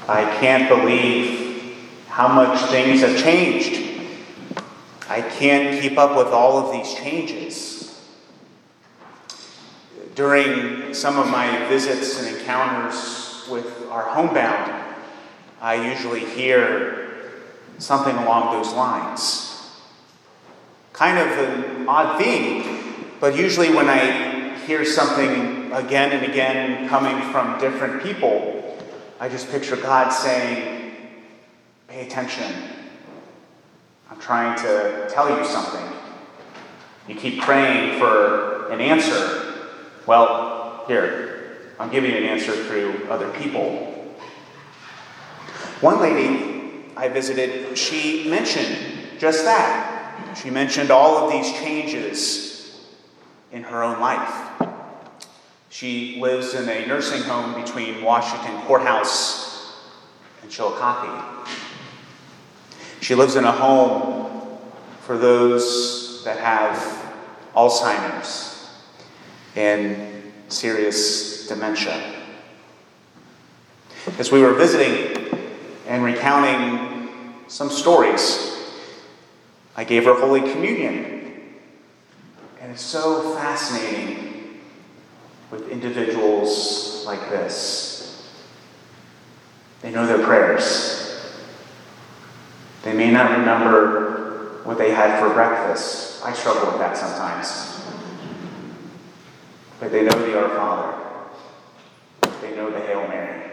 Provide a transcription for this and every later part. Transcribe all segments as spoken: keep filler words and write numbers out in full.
I can't believe how much things have changed. I can't keep up with all of these changes. During some of my visits and encounters with our homebound, I usually hear something along those lines. Kind of an odd theme, but usually when I hear something again and again coming from different people, I just picture God saying, pay attention. I'm trying to tell you something. You keep praying for an answer. Well, here, I'm giving you an answer through other people. One lady I visited, she mentioned just that. She mentioned all of these changes in her own life. She lives in a nursing home between Washington Courthouse and Chillicothe. She lives in a home for those that have Alzheimer's and serious dementia. As we were visiting and recounting some stories, I gave her Holy Communion. And it's so fascinating with individuals like this. They know their prayers. They may not remember what they had for breakfast. I struggle with that sometimes. But they know the Our Father. They know the Hail Mary.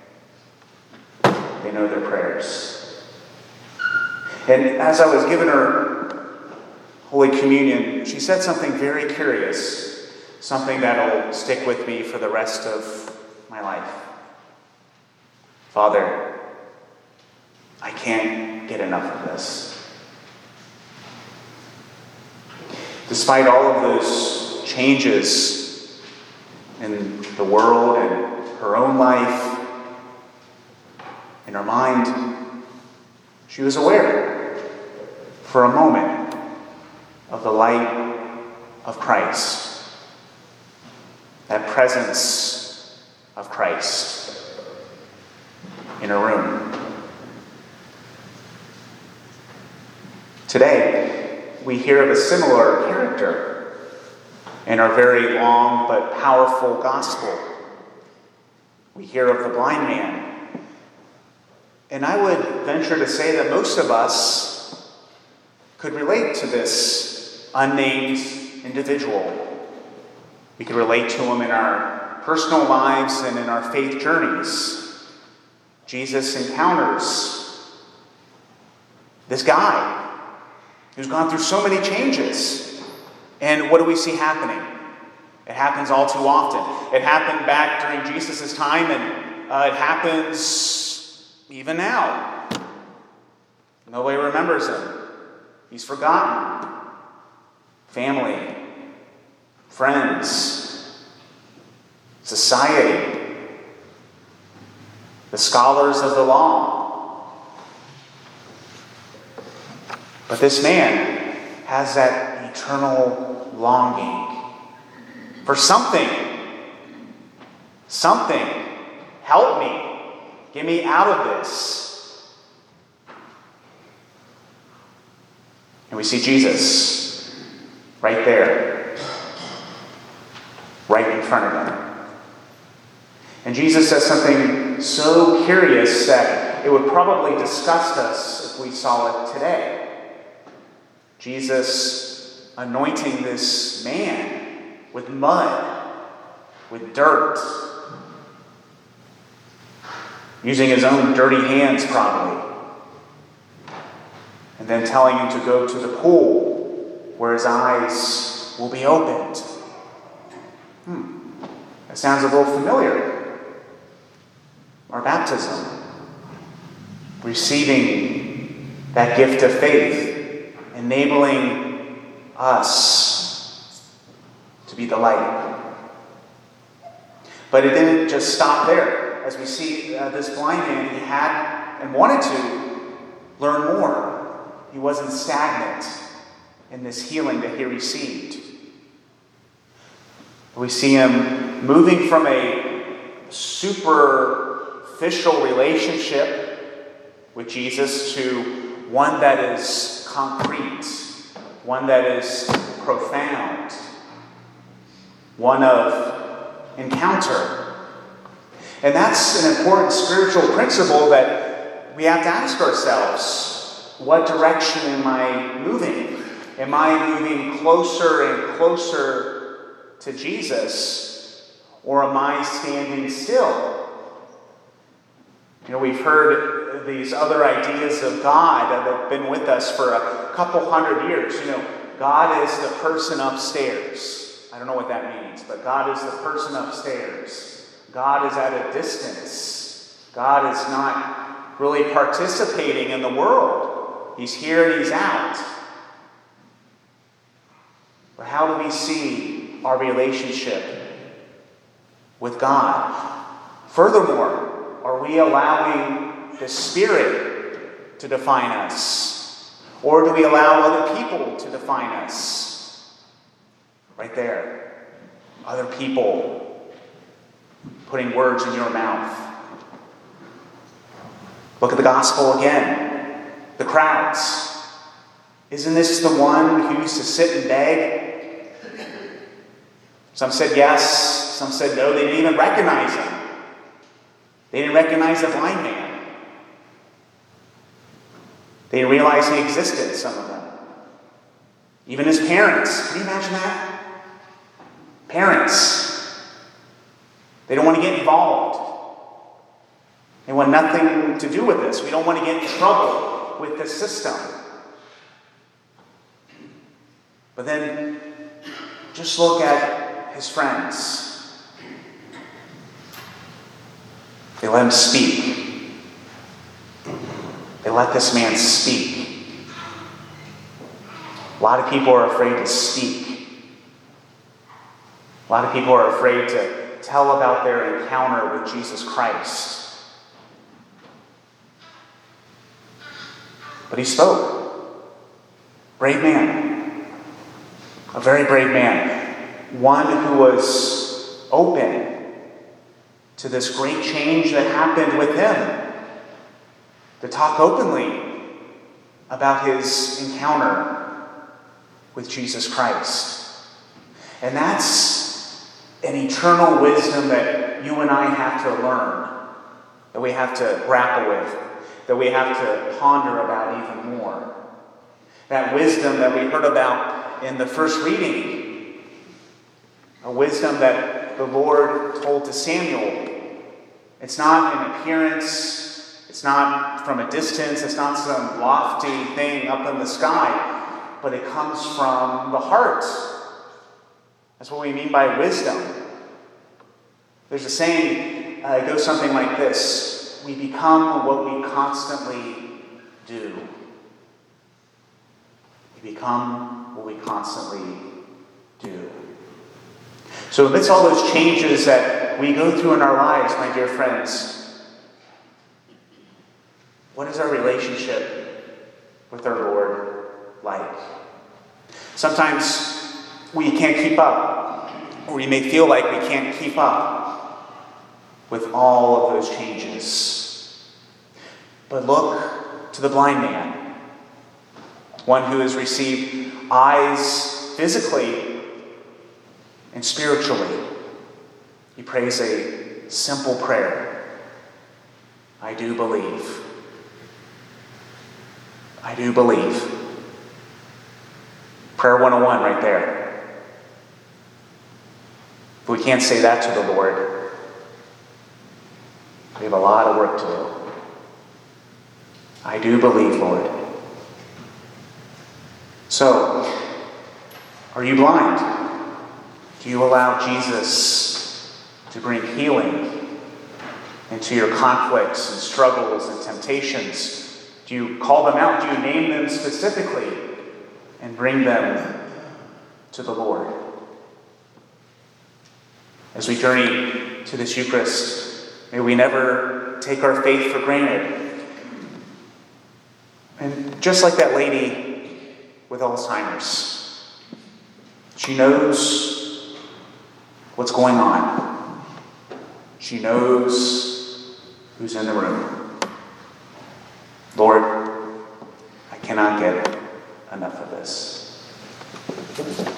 They know their prayers. And as I was giving her Holy Communion, she said something very curious. Something that'll stick with me for the rest of my life. Father, I can't get enough of this. Despite all of those changes in the world and her own life, in her mind, she was aware for a moment of the light of Christ. That presence of Christ in her room. Today, we hear of a similar character in our very long but powerful gospel. We hear of the blind man. And I would venture to say that most of us could relate to this unnamed individual. We can relate to him in our personal lives and in our faith journeys. Jesus encounters this guy who's gone through so many changes. And what do we see happening? It happens all too often. It happened back during Jesus' time, and uh, it happens even now. Nobody remembers him. He's forgotten. Family. Friends, society, the scholars of the law. But this man has that eternal longing for something. Something. Help me. Get me out of this. And we see Jesus right there. Right in front of them. And Jesus says something so curious that it would probably disgust us if we saw it today. Jesus anointing this man with mud, with dirt, using his own dirty hands probably, and then telling him to go to the pool where his eyes will be opened. Hmm, that sounds a little familiar. Our baptism. Receiving that gift of faith. Enabling us to be the light. But it didn't just stop there. As we see uh, this blind man, he had and wanted to learn more. He wasn't stagnant in this healing that he received. We see him moving from a super superficial relationship with Jesus to one that is concrete, one that is profound, one of encounter. And that's an important spiritual principle that we have to ask ourselves. What direction am I moving? Am I moving closer and closer to Jesus, or am I standing still? You know, we've heard these other ideas of God that have been with us for a couple hundred years. You know, God is the person upstairs. I don't know what that means, but God is the person upstairs. God is at a distance. God is not really participating in the world. He's here and he's out. But how do we see our relationship with God? Furthermore, are we allowing the Spirit to define us? Or do we allow other people to define us? Right there. Other people putting words in your mouth. Look at the gospel again. The crowds. Isn't this the one who used to sit and beg? Some said yes, some said no. They didn't even recognize him. They didn't recognize the blind man. They didn't realize he existed, some of them. Even his parents. Can you imagine that? Parents. They don't want to get involved. They want nothing to do with this. We don't want to get in trouble with the system. But then, just look at his friends. They let him speak. They let this man speak. A lot of people are afraid to speak. A lot of people are afraid to tell about their encounter with Jesus Christ. But he spoke. Brave man. A very brave man. One who was open to this great change that happened with him. To talk openly about his encounter with Jesus Christ. And that's an eternal wisdom that you and I have to learn. That we have to grapple with. That we have to ponder about even more. That wisdom that we heard about in the first reading. A wisdom that the Lord told to Samuel. It's not an appearance. It's not from a distance. It's not some lofty thing up in the sky. But it comes from the heart. That's what we mean by wisdom. There's a saying, uh, it goes something like this. We become what we constantly do. We become what we constantly do. So amidst all those changes that we go through in our lives, my dear friends, what is our relationship with our Lord like? Sometimes we can't keep up, or we may feel like we can't keep up with all of those changes. But look to the blind man, one who has received eyes physically and spiritually. He prays a simple prayer. I do believe. I do believe. Prayer one oh one right there. If we can't say that to the Lord, we have a lot of work to do. I do believe, Lord. So, are you blind? Do you allow Jesus to bring healing into your conflicts and struggles and temptations? Do you call them out? Do you name them specifically and bring them to the Lord? As we journey to this Eucharist, may we never take our faith for granted. And just like that lady with Alzheimer's, she knows what's going on. She knows who's in the room. Lord, I cannot get enough of this.